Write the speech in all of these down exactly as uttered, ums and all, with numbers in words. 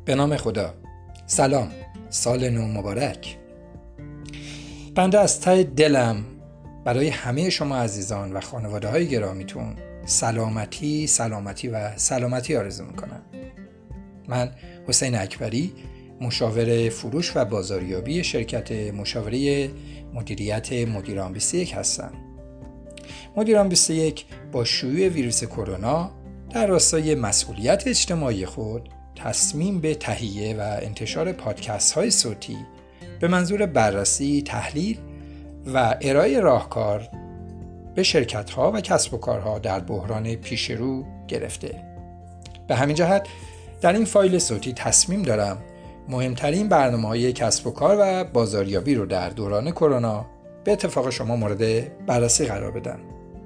به نام خدا. سلام، سال نو مبارک. بنده از ته دلم برای همه شما عزیزان و خانواده های گرامیتون سلامتی، سلامتی و سلامتی آرزو میکنم. من حسین اکبری، مشاور فروش و بازاریابی شرکت مشاوره مدیریت مدیران بیست و یک هستم. مدیران بیست و یک با شیوع ویروس کرونا در راستای مسئولیت اجتماعی خود تصمیم به تهیه و انتشار پادکست های صوتی به منظور بررسی، تحلیل و ارائه راهکار به شرکت ها و کسب و کارها در بحران پیش رو گرفته. به همین جهت در این فایل صوتی تصمیم دارم مهمترین برنامه‌های کسب و کار و بازاریابی رو در دوران کرونا به اتفاق شما مورد بررسی قرار بدم.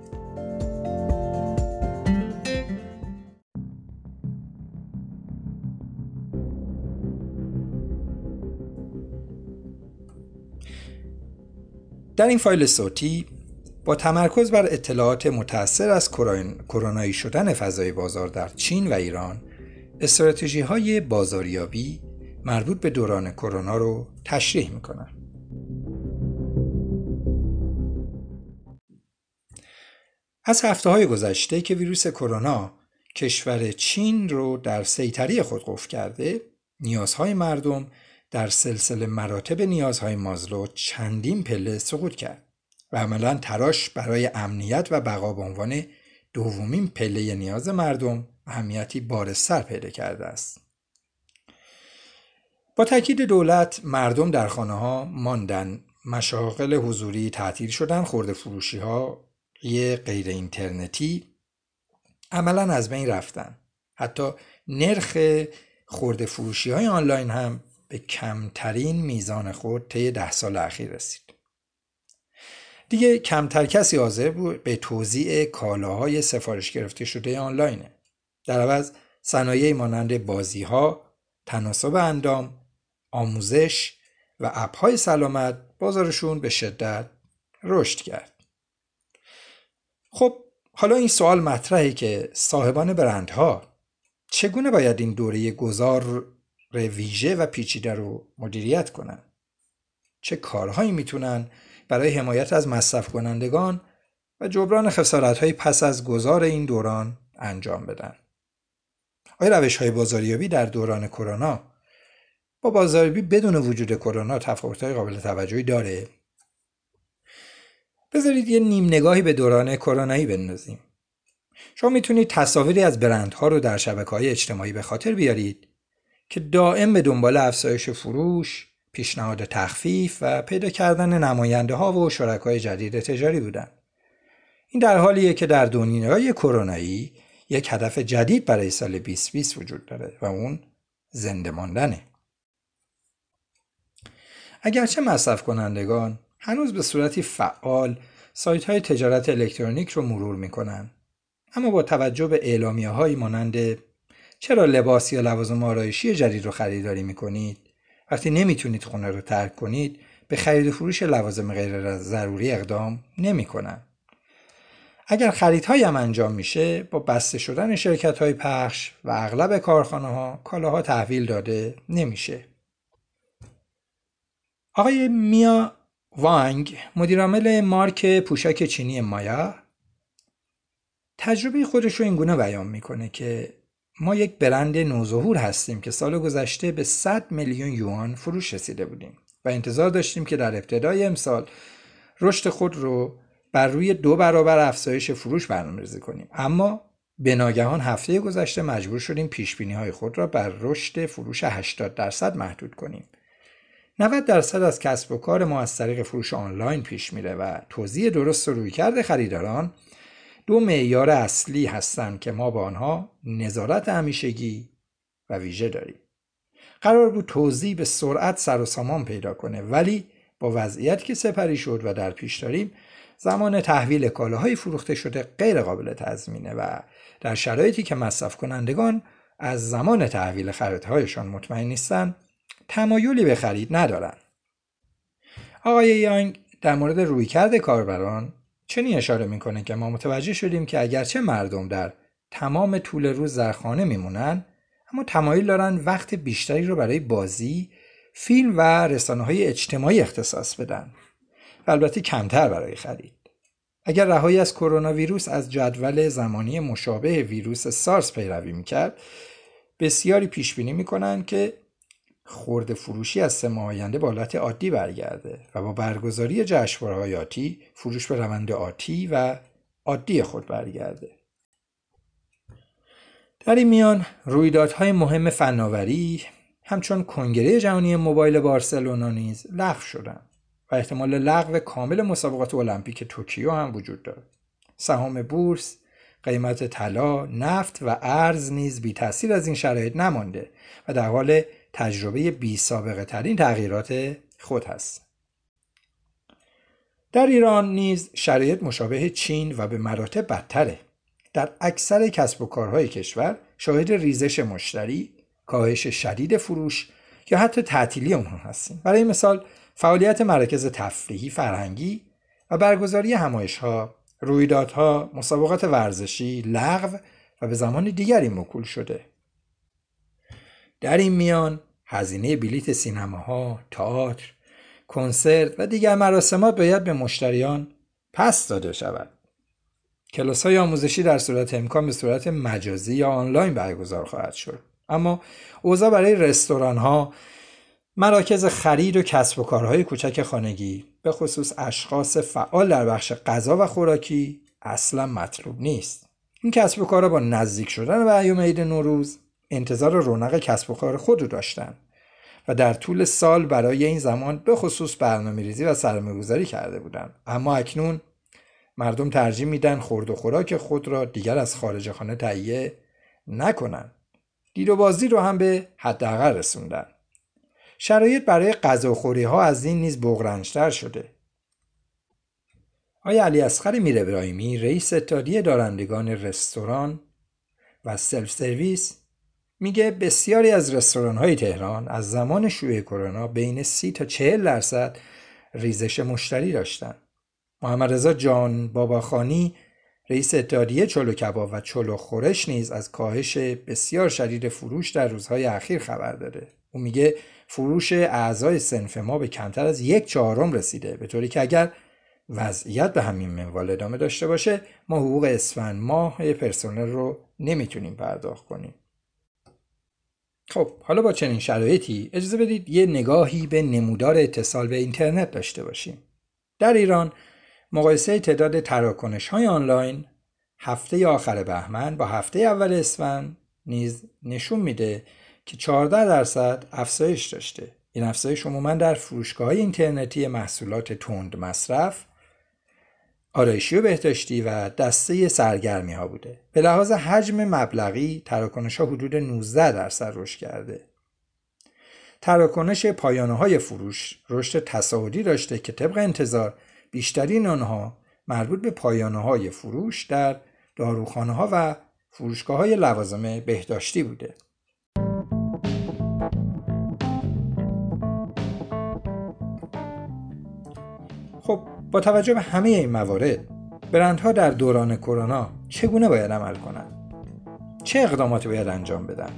در این فایل صوتی با تمرکز بر اطلاعات متأثر از کرونایی شدن فضای بازار در چین و ایران، استراتژی‌های بازاریابی مربوط به دوران کرونا رو تشریح می‌کنم. از هفته‌های گذشته که ویروس کرونا کشور چین رو در سیطره خود قفل کرده، نیازهای مردم در سلسله مراتب نیازهای مازلو چندین پله سقوط کرد و عملاً تراش برای امنیت و بقا به عنوان دومین پله نیاز مردم اهمیتی بارزتر پیدا کرده است. با تاکید دولت، مردم در خانه‌ها ماندن، مشاغل حضوری تعطیل شدن، خرده فروشی‌ها غیر اینترنتی عملاً از بین رفتن. حتی نرخ خرده فروشی‌های آنلاین هم به کمترین میزان خود طی ده سال اخیر رسید. دیگه کمتر کسی حاضر بود به توزیع کالاهای سفارش گرفته شده آنلاینه. در عوض صنایعی مانند بازی‌ها، تناسب اندام، آموزش و اپ‌های سلامت بازارشون به شدت رشد کرد. خب حالا این سوال مطرحه که صاحبان برندها چگونه باید این دوره گذار ویژه و پیچیده رو مدیریت کنن؟ چه کارهایی میتونن برای حمایت از مصرف کنندگان و جبران خسارت‌های پس از گذار این دوران انجام بدن؟ آیا روش‌های بازاریابی در دوران کرونا با بازاریابی بدون وجود کرونا تفاوت‌های قابل توجهی داره؟ بذارید یه نیم نگاهی به دوران کرونایی بندازیم. شما میتونید تصاویری از برندها رو در شبکه‌های اجتماعی به خاطر بیارید که دائم به دنبال افزایش فروش، پیشنهاد تخفیف و پیدا کردن نماینده‌ها و شرکای جدید تجاری بودند. این در حالیه که در دنیای کرونایی یک هدف جدید برای سال بیست بیست وجود داره و اون زنده ماندنه. اگرچه مصرف کنندگان هنوز به صورتی فعال سایت‌های تجارت الکترونیک رو مرور می‌کنن، اما با توجه به اعلامیه‌هایی مانند چرا لباس یا لوازم آرایشی جدید رو خریداری می‌کنید وقتی نمی‌تونید خونه رو ترک کنید، به خرید و فروش لوازم غیر ضروری اقدام نمی‌کنن. اگر خریدهایی هم انجام میشه، با بسته شدن شرکت‌های پخش و اغلب کارخانه‌ها کالاها تحویل داده نمیشه. آقای میا وانگ، مدیرعامل مارک پوشاک چینی مایا، تجربه خودش رو اینگونه بیان میکنه که ما یک برند نوظهور هستیم که سال گذشته به صد میلیون یوان فروش رسیده بودیم و انتظار داشتیم که در ابتدای امسال رشد خود رو بر روی دو برابر افزایش فروش برنامه‌ریزی کنیم، اما به ناگهان هفته گذشته مجبور شدیم پیش‌بینی‌های خود را بر رشد فروش هشتاد درصد محدود کنیم. نود درصد از کسب و کار ما از طریق فروش آنلاین پیش میره و توزیع درست و رویکرد خریداران دو معیار اصلی هستند که ما با آنها نظارت همیشگی و ویژه داریم. قرار بود توزیع به سرعت سر و سامان پیدا کنه، ولی با وضعیت که سپری شد و در پیش داریم، زمان تحویل کالاهای فروخته شده غیر قابل تضمینه و در شرایطی که مصرف کنندگان از زمان تحویل خریدهایشان مطمئن نیستن، تمایلی به خرید ندارن. آقای یانگ در مورد رویکرد کاربران چنین اشاره میکنه که ما متوجه شدیم که اگرچه مردم در تمام طول روز در خانه میمونن، اما تمایل دارن وقت بیشتری رو برای بازی، فیلم و رسانه‌های اجتماعی اختصاص بدن و البته کمتر برای خرید. اگر رهایی از کرونا ویروس از جدول زمانی مشابه ویروس سارس پیروی میکرد، بسیاری پیش بینی میکنن که خرده فروشی از سه ماه آینده به حالت عادی برگرده و با برگزاری جشنواره‌های آتی فروش به روند آتی و عادی خود برگرده. در این میان رویدادهای مهم فناوری همچون کنگره جهانی موبایل بارسلونا نیز لغو شدند و احتمال لغو کامل مسابقات المپیک توکیو هم وجود دارد. سهام بورس، قیمت طلا، نفت و ارز نیز بی تأثیر از این شرایط نمانده و در حال تجربه بی سابقه ترین تغییرات خود هست. در ایران نیز شرایط مشابه چین و به مراتب بدتره. در اکثر کسب و کارهای کشور شاهد ریزش مشتری، کاهش شدید فروش یا حتی تعطیلی اونها هستیم. برای مثال فعالیت مراکز تفریحی، فرهنگی و برگزاری همایش‌ها، رویدادها، مسابقات ورزشی لغو و به زمان دیگری موکول شده. در این میان هزینه بلیت سینماها، تئاتر، کنسرت و دیگر مراسمات باید به مشتریان پس داده شود. کلاس‌های آموزشی در صورت امکان به صورت مجازی یا آنلاین برگزار خواهد شد. اما اوضاع برای رستوران‌ها، مراکز خرید و کسب و کارهای کوچک خانگی، به خصوص اشخاص فعال در بخش غذا و خوراکی، اصلا مطلوب نیست. این کسب و کارها با نزدیک شدن به ایام عید نوروز انتظار رونق کسب و کار خود رو داشتن و در طول سال برای این زمان به خصوص برنامه‌ریزی و سرمایه‌گذاری کرده بودند. اما اکنون مردم ترجیح میدن خورد و خوراک خود را دیگر از خارج خانه تهیه نکنن. دید و بازی رو هم به حداقل رسوندن. شرایط برای غذاخوری ها از این نیز بغرنج‌تر شده. آقای علی اصغر میر ابراهیمی، رئیس اتحادیه دارندگان رستوران و سلف سرویس، میگه بسیاری از رستوران‌های تهران از زمان شیوع کرونا بین سی تا چهل درصد ریزش مشتری داشتن. محمد رضا جان باباخانی، رئیس اتحادیه چلو کباب و چلو خورش نیز از کاهش بسیار شدید فروش در روزهای اخیر خبر داده. او میگه فروش اعضای صنف ما به کمتر از یک چهارم رسیده، به طوری که اگر وضعیت به همین منوال ادامه داشته باشه ما حقوق اسفند ماه پرسنل رو نمیتونیم پرداخت کنیم. خب حالا با چنین شرایطی اجازه بدید یه نگاهی به نمودار اتصال به اینترنت داشته باشیم. در ایران مقایسه تعداد تراکنش‌های آنلاین هفته آخر بهمن با هفته اول اسفند نیز نشون میده که چهارده درصد افزایش داشته. این افزایش عموماً در فروشگاه‌های اینترنتی محصولات تند مصرف، آرایشی و بهداشتی و دسته سرگرمی‌ها بوده. به لحاظ حجم مبلغی تراکنش‌ها حدود نوزده درصد رشد کرده. تراکنش پایانه‌های فروش رشد تصاعدی داشته که طبق انتظار بیشترین آنها مربوط به پایانه‌های فروش در داروخانه‌ها و فروشگاه‌های لوازم بهداشتی بوده. خب با توجه به همه این موارد، برندها در دوران کرونا چگونه باید عمل کنند؟ چه اقداماتی باید انجام بدن؟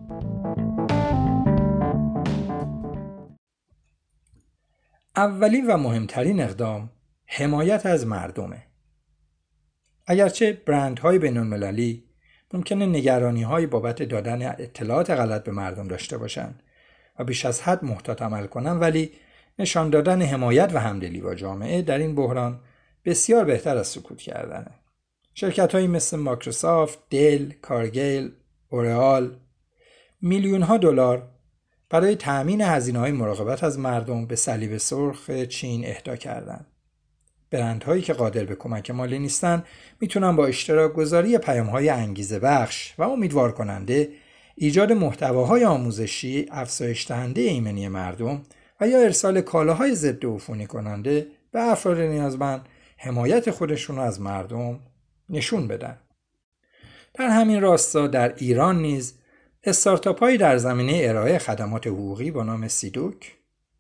اولین و مهمترین اقدام حمایت از مردمه. اگرچه برندهای بین‌المللی ممکنه نگرانی‌های بابت دادن اطلاعات غلط به مردم داشته باشند و بیش از حد محتاط عمل کنن، ولی نشان دادن حمایت و همدلی با جامعه در این بحران بسیار بهتر از سکوت کردنه. شرکت‌هایی مثل مایکروسافت، دل، کارگیل، اورئال میلیون‌ها دلار برای تأمین هزینه‌های مراقبت از مردم به صلیب سرخ چین اهدا کردند. برندهایی که قادر به کمک مالی نیستن میتونن با اشتراک گذاری پیام‌های انگیزه بخش و امیدوار کننده، ایجاد محتواهای آموزشی افزایش دهنده ایمنی مردم و یا ارسال کالاهای ضد عفونی کننده به افراد نیازمند حمایت خودشون رو از مردم نشون بدن. در همین راستا در ایران نیز استارتاپ‌هایی در زمینه ارائه خدمات حقوقی با نام سیدوک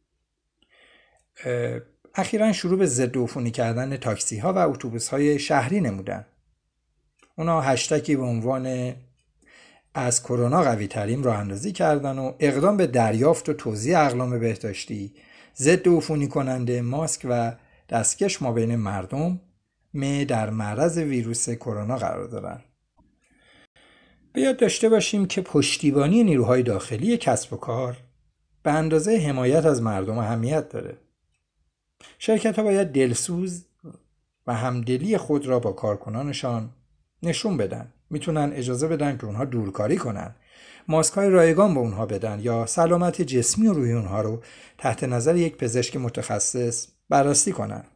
اخیراً شروع به ضد عفونی کردن تاکسی‌ها و اتوبوس‌های شهری نمودن. اونا هشتگی به عنوان از کرونا قوی تریم راه اندازی کردن و اقدام به دریافت و توزیع اقلام بهداشتی، ضد عفونی کننده، ماسک و دستکش ما بین مردم می در معرض ویروس کرونا قرار دارن. به یاد داشته باشیم که پشتیبانی نیروهای داخلی کسب و کار به اندازه حمایت از مردم اهمیت داره. شرکت ها باید دلسوز و همدلی خود را با کارکنانشان نشون بدن. میتونن اجازه بدن که اونها دورکاری کنن، ماسک های رایگان به اونها بدن یا سلامت جسمی و روحی اونها رو تحت نظر یک پزشک متخصص بررسی کنن.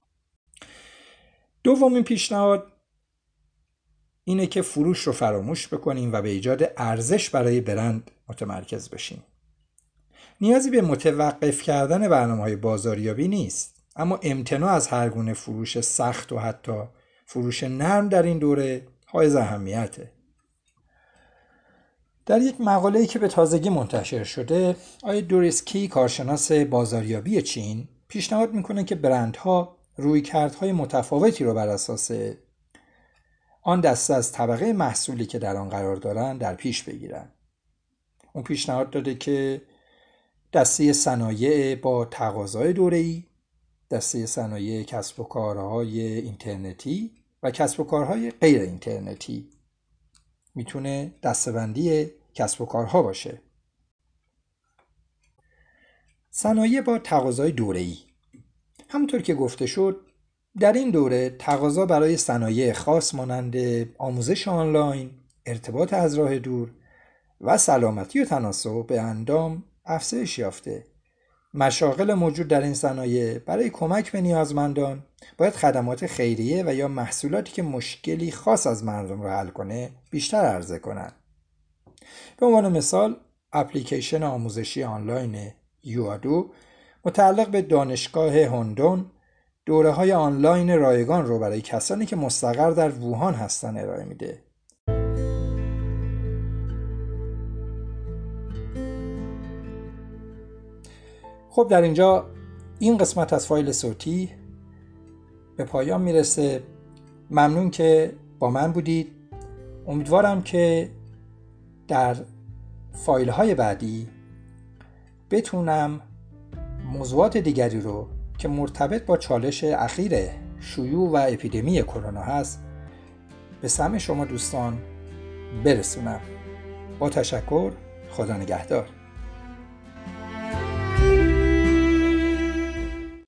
دومین پیشنهاد اینه که فروش رو فراموش بکنیم و به ایجاد ارزش برای برند متمرکز بشیم. نیازی به متوقف کردن برنامه‌های بازاریابی نیست، اما امتناع از هر گونه فروش سخت و حتی فروش نرم در این دوره حائز اهمیته. در یک مقاله‌ای که به تازگی منتشر شده، آقای دوریسکی، کارشناس بازاریابی چین، پیشنهاد میکنه که برندها رویکردهای متفاوتی رو بر اساس آن دسته از طبقه محصولی که در آن قرار دارن در پیش بگیرن. اون پیشنهاد داده که دسته صنایع با تقاضای دوره‌ای، دسته صنایع کسب و کارهای اینترنتی و کسب و کارهای غیر اینترنتی میتونه دسته‌بندی کسب و کارها باشه. صنایع با تقاضای دوره‌ای، همونطور که گفته شد، در این دوره تقاضا برای صنایع خاص مانند آموزش آنلاین، ارتباط از راه دور و سلامتی و تناسب به اندام افزایش یافته. مشاغل موجود در این صنایع برای کمک به نیازمندان باید خدمات خیریه و یا محصولاتی که مشکلی خاص از مردم را حل کنه بیشتر عرضه کنند. به عنوان مثال، اپلیکیشن آموزشی آنلاین یوادو متعلق به دانشگاه هوندون دوره های آنلاین رایگان رو برای کسانی که مستقر در ووهان هستن ارائه میده. خب در اینجا این قسمت از فایل صوتی به پایان میرسه. ممنون که با من بودید. امیدوارم که در فایل های بعدی بتونم موضوعات دیگری رو که مرتبط با چالش اخیر شیوع و اپیدمی کرونا هست به سمع شما دوستان برسونم. با تشکر. خدا نگهدار.